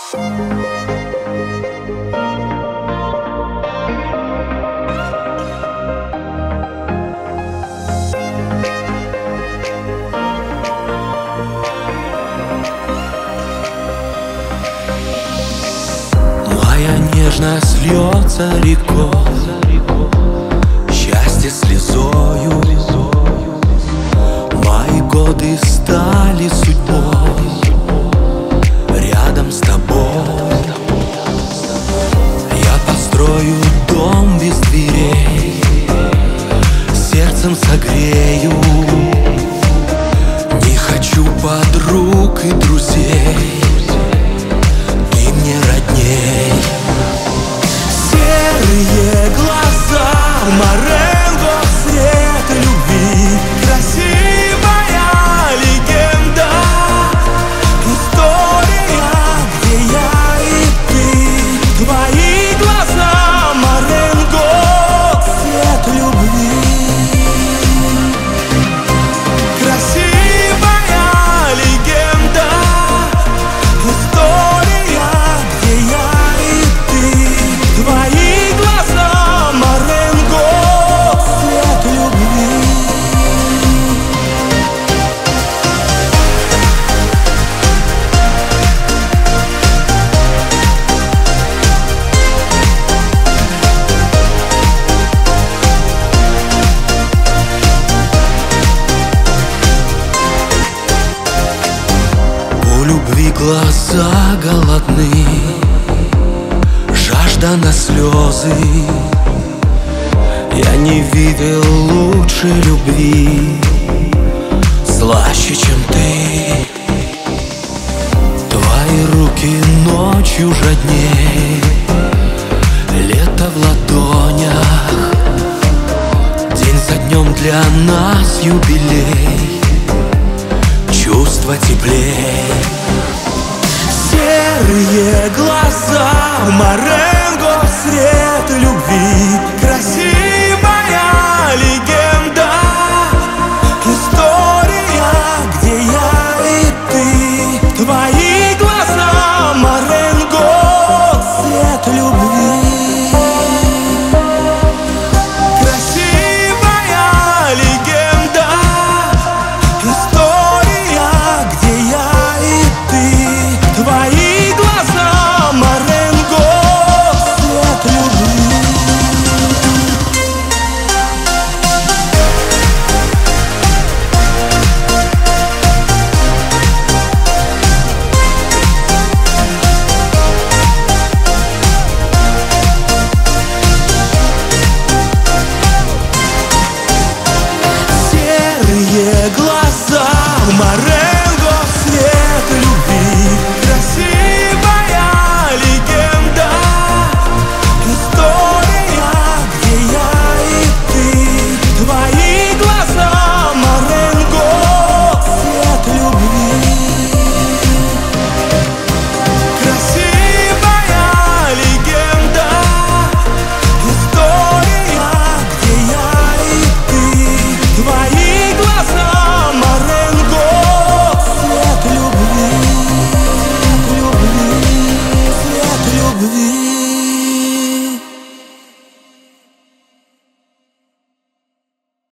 Моя нежность льется рекой, счастье слезою. Мои годы стали судьбой рядом с тобой. Я построю дом без дверей, сердцем согрею. Не хочу подруг и друзей, ты мне родней. Серые глаза, Маренго, свет любви, красивая легенда, история, где я и ты. Твои глаза, Маренго, свет любви, красивая легенда, история, где я и ты. Твои глаза, Маренго, свет любви. У любви глаза голодны, жажда на слезы. Я не видел лучше любви, слаще, чем ты. Твои руки ночью жадней, лето в ладонях, день за днем для нас юбилей, чувства теплей. Серые глаза, Маренго, свет любви, красивая легенда, история, где я и ты. Твоя